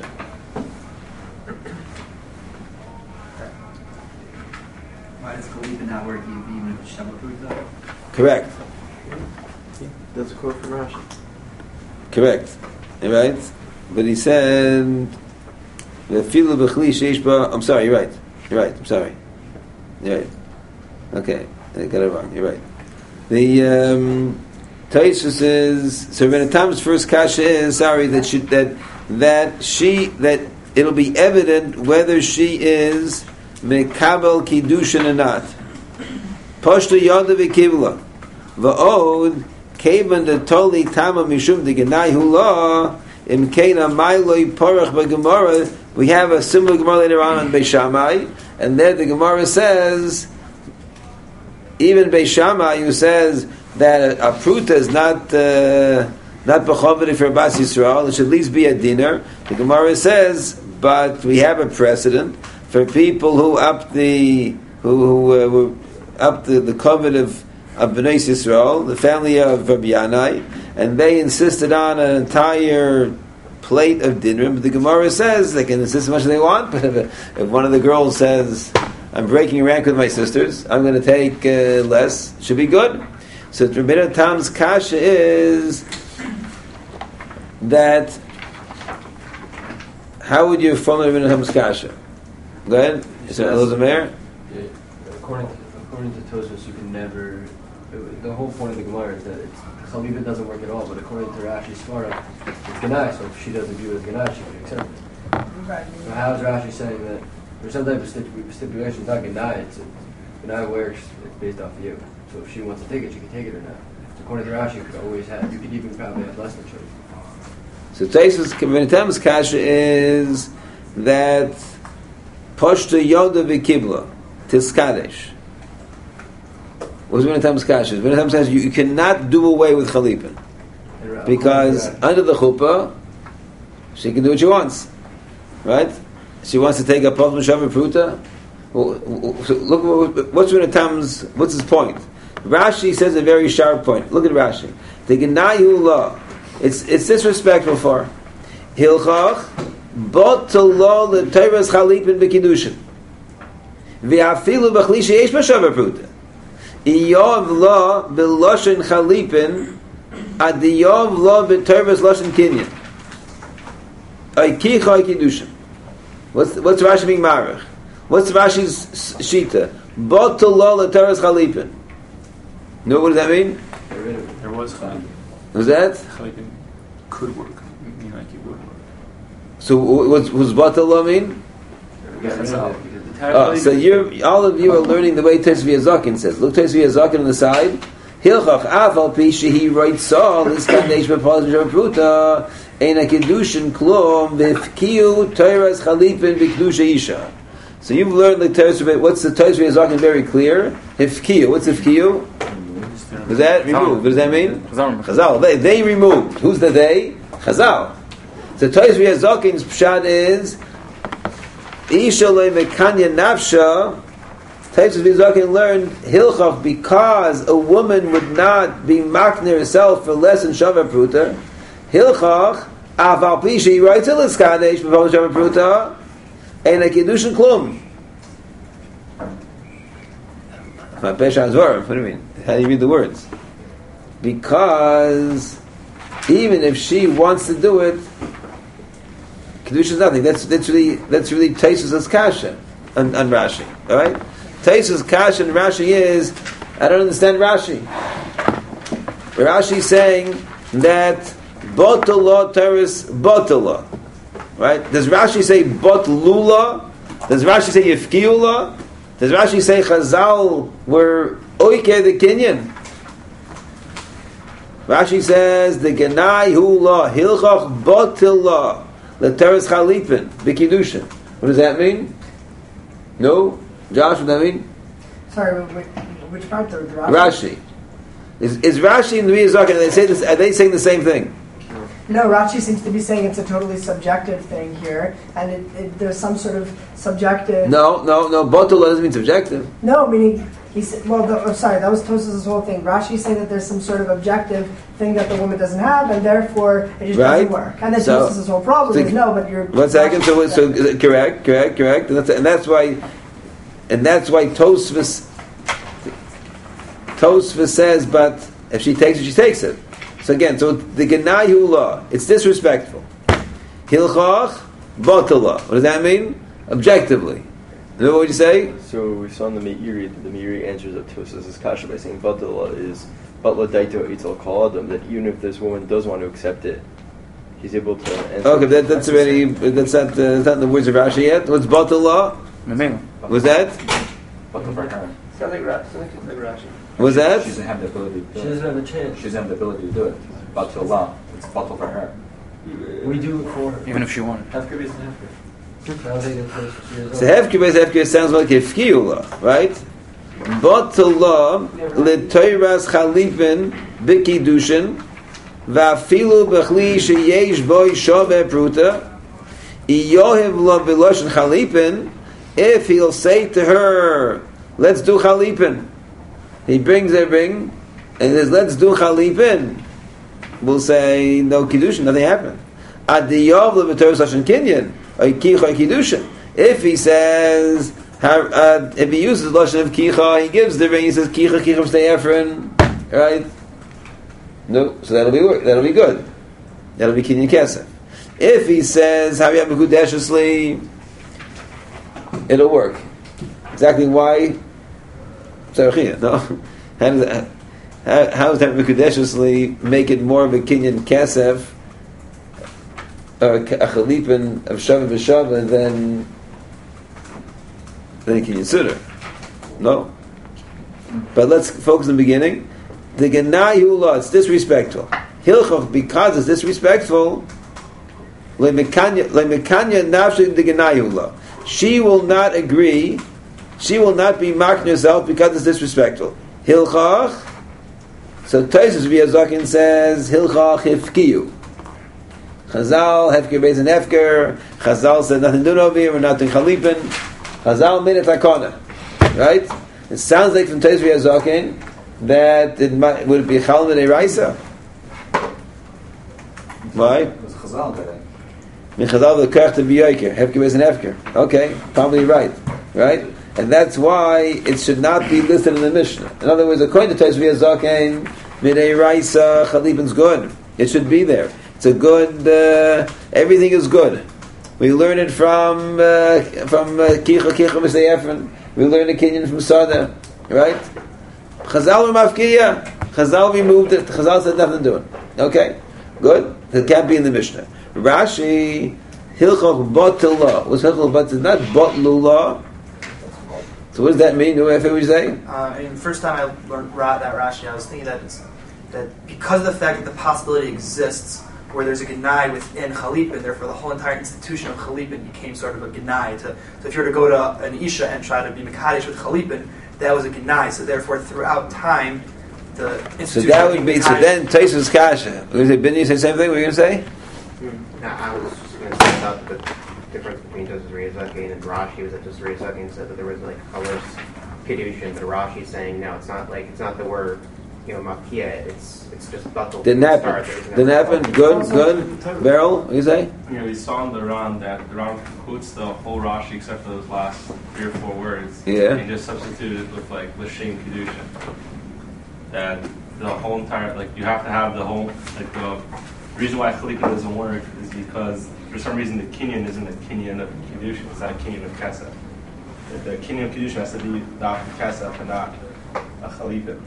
Why does Khalifa not work even if it's Shabbat Pruta? Correct. That's a quote from Rashi. Correct. Right? But he said, I'm sorry, you're right. I'm sorry. You're right. Okay. I got it wrong. You're right. The Tosfos is, so Rebbeinu Tam's first kasha is, sorry, that it'll be evident whether she is mekabel kiddushin or not. Poshta yoda v'kibla. Va'od Kavan the toli tama mishum the genai hula imkena mailoi porach b'gemara. We have a similar gemara later on Beis Shammai, and there the Gemara says, even Beis Shammai who says that a pruta is not b'chavri for Bas Yisrael, it should at least be a dinner. The Gemara says, but we have a precedent for people who up the covet of Bnei Yisrael, the family of Rabbi Yanai, and they insisted on an entire plate of dinner. But the Gemara says they can insist as much as they want, but if one of the girls says, I'm breaking rank with my sisters, I'm going to take less, it should be good. So Rebbeinu Tam's kasha is that, how would you formulate Rebbeinu Tam's kasha? Go ahead. Is there Elazar Meir? According to Tosfos, you can never. The whole point of the Gemara is that Chaliva doesn't work at all, but according to Rashi's Svara, it's Ganai, so if she doesn't view it as Ganai, she can accept it. So how is Rashi saying that there's some type of stipulation, it's not Ganai, Ganai works, it's based off of you. So if she wants to take it, she can take it or not. So according to Rashi, you could even probably have less than choice. So Tosfos Rebbeinu Tam's kasha is that Poshta Yoda v'Kibla Tiskadesh. What's Rebbeinu Tam's kasha? Rebbeinu Tam says you cannot do away with Chalipin because under the chuppah she can do what she wants, right? She wants to take a Pos M'Shav Pruta. So look, what's Rebbeinu Tam's? What's his point? Rashi says a very sharp point. Look at Rashi. The Genayu law. It's disrespectful for Hilchach Botel lo l'Teiras Chalipin b'Kiddushin v'afilu b'chli sheyesh b'Shav Pruta. Iyov lo b'Loshen Chalipin ad Iyov lo b'Teiras Loshen Kinyan. Aikicha Kiddushin. What's Rashi being marich? What's Rashi's shita? Botel lo l'Teiras Chalipin. No, what does that mean? There was Chalipin. Was that? Chalipin could work. I mean, like it would work. So what's Batal law mean? So all of you are learning the way Tosfos Zaken says. Look, Tosfos Zaken on the side. Hilchach afal pi shehi writes all this kadesh b'paz b'pruta ein a kiddushin klum v'fkiu Torah's chalipin b'kedusha isha. So you've learned the Tosfos. What's the Tosfos Zaken very clear? Hifkiu. What's hifkiu? Was that removed? What does that mean? Chazal. They removed. Who's the they? Chazal. So Tosfos Zaken's pshat is Isha le mekanya nafsha. Taisus Vizakin learned hilchach because a woman would not be makner herself for less than shava pruta. Hilchach aval pishi writes ilis kadesh b'val shava pruta and a kiddushin klum. What do you mean? How do you read the words? Because even if she wants to do it, kiddush is nothing. That's really Taisus' kasha on Rashi. All right. Taisus kasha and Rashi is, I don't understand Rashi. Rashi is saying that botala teres botala. Right? Does Rashi say botlula? Does Rashi say yifkiula? Does Rashi say Chazal were oike the kinyan? Rashi says the genai hula hilchach botila leteres chalipin b'kiddushin. What does that mean? No, Josh, what does that mean? Sorry, which part of Rashi? Is Rashi and the Riyazakin? Are they saying the same thing? No, Rashi seems to be saying it's a totally subjective thing here, and there's some sort of subjective. No. Botula doesn't mean subjective. No, meaning he said. Well, that was Tosas' whole thing. Rashi saying that there's some sort of objective thing that the woman doesn't have, and therefore it just doesn't work. And then Tosas' whole problem is no, but you're. 1 second. So correct, and that's why Tosfos says, but if she takes it, she takes it. So again, the Genai Hula, it's disrespectful. Hilchach, Botala. What does that mean? Objectively. You know what would you say? So we saw in the Meiri that the Meiri answers up Tosas' kasha by saying Botala is Batla Daito Eitel Kol Adam, that even if this woman does want to accept it, he's able to answer. Okay, that's already, that's not in the words of Rashi yet. What's Botala? Was that? Botala for her. Sounds like Rashi. Was that? She doesn't have the ability to do it. She doesn't have the chance. She doesn't have the ability to do it. But to Allah, it's bottle for her. We do it for her. Even if she wanted. Hefker is an Hefker. So Hefker sounds like a fkiula, right? Botala l'toiras chalipin b'kiddushin va'afilu b'chli sheyesh boi shaveh pruta iyohiv lo b'loshen chalipin. If he'll say to her, let's do chalipin, he brings everything and says, let's do chalipin, we'll say no kiddushin, nothing happened. Adiyov l'b'toros hashem kinyan or kicha kiddushin. If he says, if he uses lashon of kicha, he gives the ring. He says kicha shtei efron, right? No, so that'll be good. That'll be kinyan kesef. If he says haviyam mekudeshesli, it'll work. Exactly why? No. How does that mekudeshesli make it more of a kinyan kesef, a chalipin of shava b'shava than kinyan suda? No. But let's focus on the beginning. The genai hula, it's disrespectful. Hilchach, because it's disrespectful, lemekanya nafshe the genai hula. She will not agree. She will not be marking herself because it's disrespectful. Hilchach. So Taisus Viyazakin says Hilchach hifkiyu. Chazal hefker beis and hefker. Chazal said nothing to do over here. We're not doing chalipin. Chazal made it takona. Right? It sounds like from Taisus Viyazakin that would it be chal and eraisa. Why? Because Chazal did it. Chazal the kerch to be yoker. Hefker beis and hefker. Okay, probably right. Right? And that's why it should not be listed in the Mishnah. In other words, according to Taisus Viyazakin, midei raisa chalipin's good. It should be there. It's a good. Everything is good. We learn it from kicha mishnei efron. We learn the kinyan from Sada, right? Chazal mafkiya. Chazal removed it. Chazal said nothing to do it. Okay, good. It can't be in the Mishnah. Rashi hilchach botila. What's hilchach botila? Not botlula. So what does that mean? What would you say? The first time I learned that Rashi, I was thinking that because of the fact that the possibility exists where there's a genai within Chalipin, therefore the whole entire institution of Chalipin became sort of a genai. So if you were to go to an Isha and try to be Mekadesh with Chalipin, that was a genai. So therefore throughout time, the institution... So that would be, so then Taisus Kasha. Was it Bini say the same thing? What were you going to say? No, I was just going to say about the difference between Tosfos Reizakin, and Rashi was at Tosfos Reizakin and said that there was like a worse kedushin, but Rashi saying no, it's not the word makia. It's just batal. Didn't happen. Good. Beryl, what you say? We saw in the Ran that the Ran quotes the whole Rashi except for those last 3 or 4 words. Yeah. And he just substituted it with like l'shem kedushin. That the whole entire you have to have the whole the reason why Chalipin doesn't work is because for some reason the kinyan isn't a kinyan of kedushin. It's not a kinyan of kesef. The kinyan of kedushin has to be not kesef and not a Chalipin.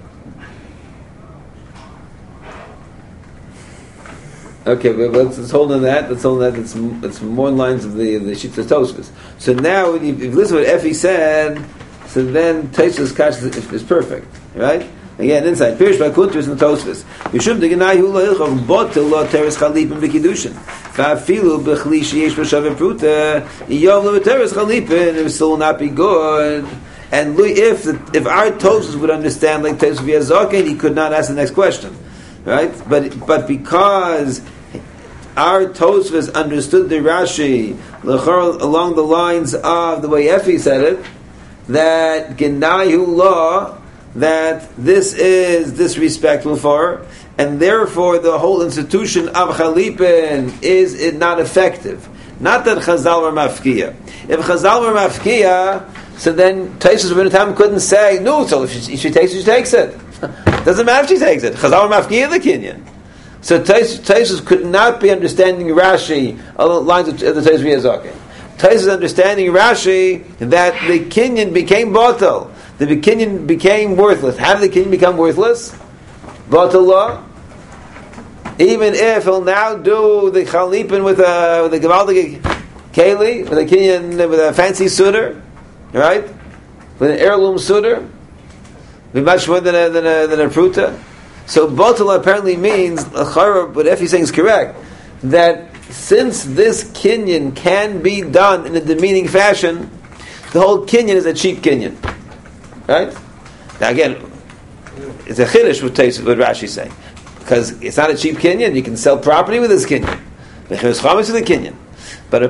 Okay, but let's hold on that. Let's hold on that. It's more lines of the Shittas Tosfos. So now, if you listen to what Effie said, so then Tosfos Kash is perfect, right? Again, inside Pirish by Kuntres and Tosfos. Yishum degenai hu lo ilchov botel lo teres chalipin b'kiddushin. Va'afilu b'chli sheyesh b'shavim pruta yom lo teres chalipin. It will still not be good. And if our Tosfos would understand like Tosfos V'Yazaken, he could not ask the next question. Right, but because our Tosfos understood the Rashi along the lines of the way Effie said it, that Genayu law, that this is disrespectful for her, and therefore the whole institution of Chalipin is not effective. Not that Chazal were mafkiya. If Chazal were mafkiya, so then Tosfos Ibn Tam couldn't say no. So if she takes it, she takes it. Doesn't matter if she takes it. Chazal mafkiya the kinyan. So Tosfos could not be understanding Rashi along the lines of the Tosfos V'Yazaken. Tosfos understanding Rashi that the kinyan became batal. The kinyan became worthless. How did the kinyan become worthless? Batal law. Even if he'll now do the chalipin with a gevaldik keli, with a kinyan, with a fancy suitor, right? With an heirloom suitor. Be much more than a pruta. So batal apparently means, what Effie's saying is correct, that since this kinyan can be done in a demeaning fashion, the whole kinyan is a cheap kinyan. Right? Now again, it's a chiddush with Rashi's saying. Because it's not a cheap kinyan, you can sell property with this kinyan. The kinyan. But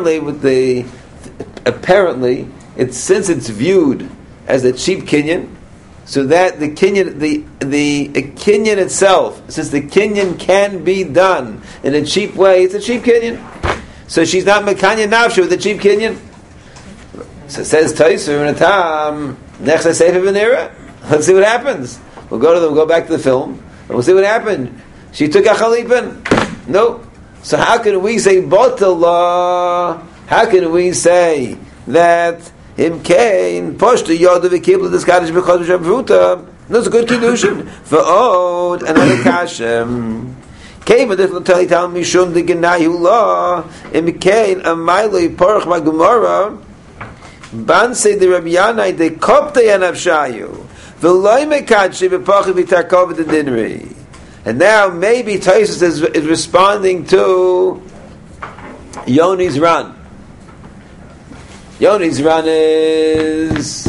apparently, since it's viewed as a cheap kinyan, so that the kinyan, the kinyan itself, since the kinyan can be done in a cheap way, it's a cheap kinyan. So she's not mekanya nafshu with a cheap kinyan. So says Tosfos in a time, nechsa sefer v'nira. Let's see what happens. We'll go back to the film, and we'll see what happened. She took a chalipin. No. So how can we say botala? How can we say that him kain poshta yoda v'kibla the Scottish because of Shabruta? No, it's a good kiddushin. V'od another kashem. Came with this tell mishum the genayu law. Him kain amayloi porach magumara. Ban say the Rabbi Yanai de kopta yanavshayu. V'loy mekadshi v'pachim v'tarkov v'dinri. And now maybe Tosfos is responding to Yoni's run. Yoni's run is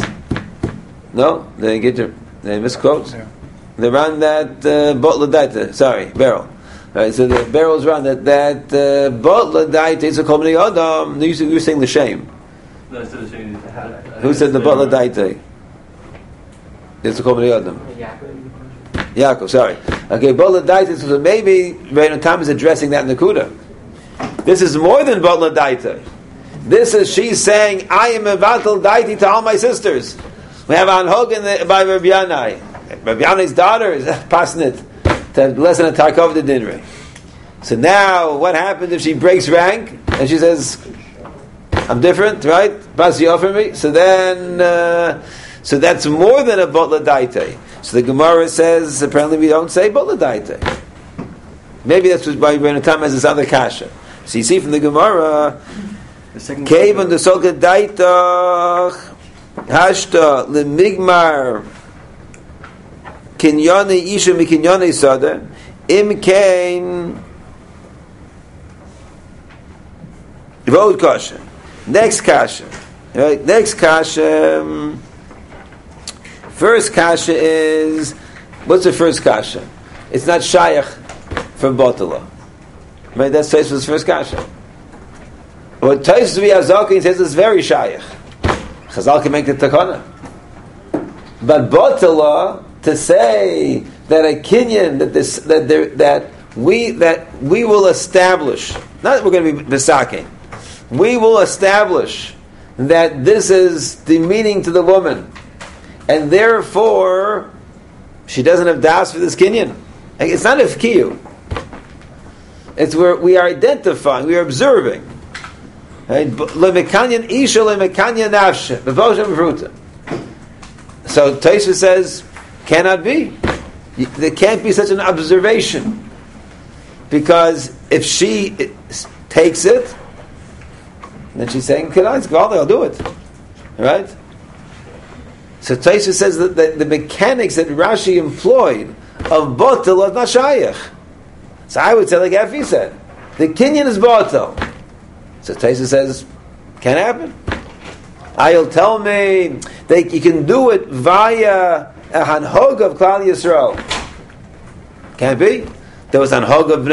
they misquote. Yeah. The run that Botla Daita. Sorry, Beryl. Right, so the Beryl's run that Botla Daita is a comedy Adam. You were saying the shame. No, I said the shame. Who said the Botla Daita? It's a comedy Adam. Yaakov, sorry. Okay, Botla Daita. So maybe Reino Tam is addressing that in the Kuda. This is more than Botla Daita. This is she's saying, I am a Vatal Daiti to all my sisters. We have Anhogan by Rabbi Yanai. Rabbi Yanai's daughter is pasnit to have less than a Tarkov the Dinre. So now, what happens if she breaks rank and she says, I'm different, right? Pass you offer me. So then, so that's more than a Botla Daite. So the Gemara says, apparently we don't say Botla Daite. Maybe that's why Rebbeinu Tam has this other kasha. So you see from the Gemara, Cave on the Solka Daitach Hashta Lemigmar Kinyane Isha Mikinyane Sada Im Kain Vod Kasha. Next Kasha. Right? Next Kasha. First Kasha is, what's the first Kasha? It's not Shayach from Botala. Right? That's Tosfos' first Kasha. What Taisus V'Azakin says is very shaykh. Chazal can make the takana. But Batala, to say that a kinyan that we will establish, not that we're going to be besaking, we will establish that this is the meaning to the woman, and therefore she doesn't have das for this kinyan. It's not a fkiyu. It's where we are identifying, we are observing. Lemekanyan isha lemekanyan nafshe b'voshem v'ruta. So Taisha says, cannot be. There can't be such an observation, because if she takes it, then she's saying, I'll do it. Right? So Taisha says that the mechanics that Rashi employed of Botel is not Shayach. So I would say, like Effie said, the Kinyan is Botel. So Taisha says, can't happen. I'll tell me that you can do it via a hanhog of Klal Yisrael. Can't be. There was hanhog of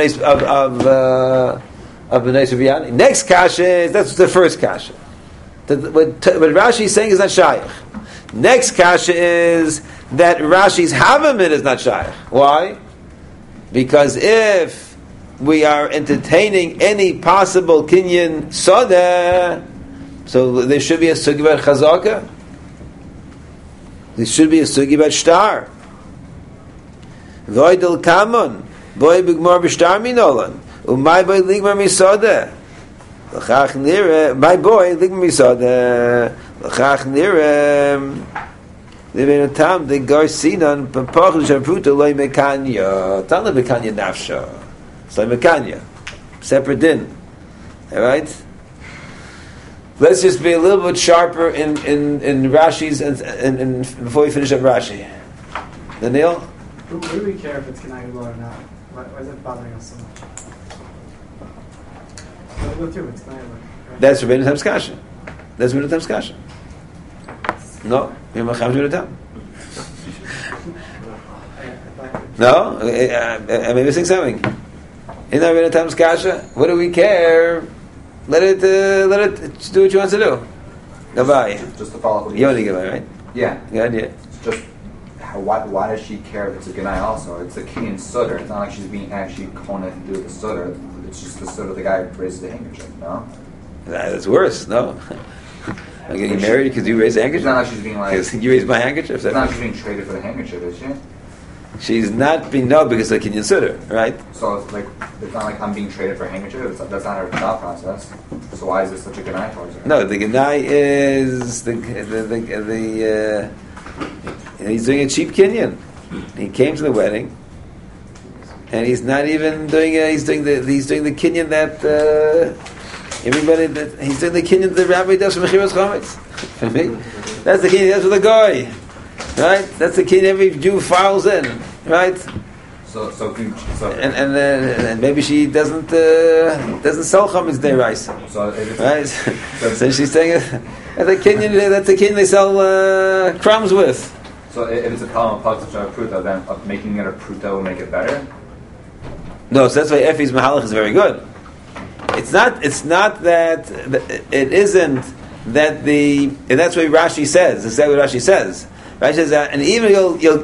Bnei Suvyani. Next kasha is, that's the first kasha. What Rashi is saying is not shaykh. Next kasha is that Rashi's havamid is not shaykh. Why? Because if we are entertaining any possible kinyan soda, so there should be a sugi about chazaka. There should be a sugi about shtar. Voidel kamon boy bigmar b'shtar minolan umay boy ligmar misoda l'chach nire my boy ligmar misoda l'chach nire living a tam the garcinan papach sharputa loy mekanya tan le mekanya nafsha so mekanya separate din. All right. Let's just be a little bit sharper in Rashi's and before we finish up Rashi. Daniel? What do we care if it's Kenai or not? Why is it bothering us so much? Go through it's Kenai right? That's Rabbeinu Tam's kasha. That's Rabbeinu Tam's kasha. No? You're Macham Rabbeinu Tam. No? Am I missing something? Isn't that Rabbeinu Tam's kasha? What do we care? Let it do what you want to do. Goodbye. Just to follow up with you. You only goodbye, right? Yeah. Yeah. Just why does she care if it's a Ganai also? It's a Kenyan Sutter. It's not like she's being actually Kona to do with the Sutter. It's just the Sutter the guy raises the handkerchief, no? That's worse, no? I'm getting married because you raise the handkerchief? It's not like she's being like... You raise my handkerchief? It's not like she's being traded for the handkerchief, is she? She's not being, no, because of the Kenyan Sutter, right? So it's not like I'm being traded for a handkerchief. That's not her thought process. So why is this such a Ganai towards her? No, the Ganai is he's doing a cheap Kenyan. He came to the wedding, and he's not even doing. He's doing the Kenyan that everybody that he's doing the Kenyan that the rabbi does for Mechiras Chametz. For me, that's the Kenyan. That's for the guy, right? That's the Kenyan every Jew files in, right? And maybe she doesn't sell chametz deraisa. Right? So she's saying that's a Kenyan they sell crumbs with. So if it's a problem of pruta, then making it a pruta will make it better? No, so that's why Effie's mahalach is very good. It's not that it isn't that and that's what Rashi says. That's what Rashi says. Rashi says that, and even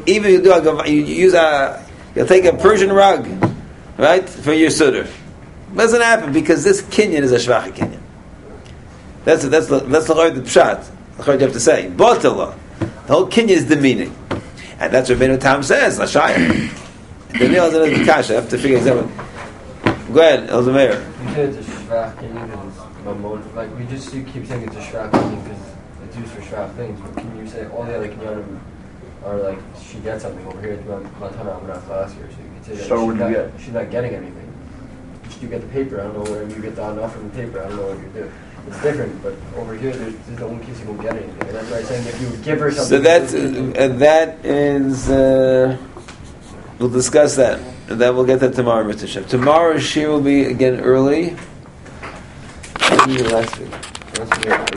you'll take a Persian rug, right, for your sutter. It doesn't happen because this kinyan is a shvacha kinyan. That's the pshat. The you have to say. Botala. The whole kinyan is the meaning, and that's what Rabbeinu Tam says. Lashayim. The nail is another kasha. I have to figure exactly. Go ahead, Elzameir. You said it's a shvach kinyan because like we just keep saying it's a shvach kinyan because it's used for shvach things. But can you say all the other kinyanim are like she gets something over here at Matana Amanaf last year, so you could say that she's not getting anything. You get the paper. I don't know where you get the enough from the paper. I don't know what you do. It's different, but over here, there's the only case you won't get anything. And that's why I'm saying if you would give her something. So that is we'll discuss that, and then we'll get that tomorrow, Mr. Shem. Tomorrow she will be again early. Last week.